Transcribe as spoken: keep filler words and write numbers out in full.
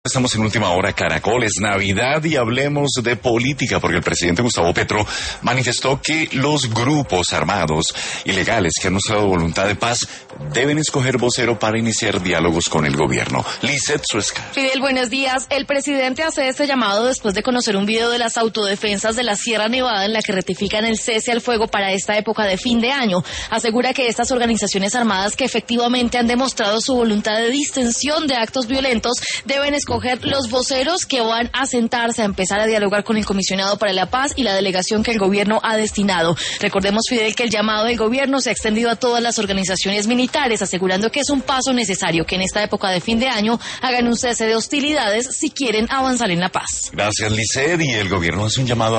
Estamos en Última Hora Caracol, es Navidad y hablemos de política, porque el presidente Gustavo Petro manifestó que los grupos armados ilegales que han mostrado voluntad de paz deben escoger vocero para iniciar diálogos con el gobierno. Lizeth Suesca. Fidel, buenos días. El presidente hace este llamado después de conocer un video de las autodefensas de la Sierra Nevada en la que ratifican el cese al fuego para esta época de fin de año. Asegura que estas organizaciones armadas que efectivamente han demostrado su voluntad de distensión de actos violentos deben escoger los voceros que van a sentarse a empezar a dialogar con el comisionado para la paz y la delegación que el gobierno ha destinado. Recordemos, Fidel, que el llamado del gobierno se ha extendido a todas las organizaciones militares, asegurando que es un paso necesario que en esta época de fin de año hagan un cese de hostilidades si quieren avanzar en la paz. Gracias, Lizeth, y el gobierno hace un llamado a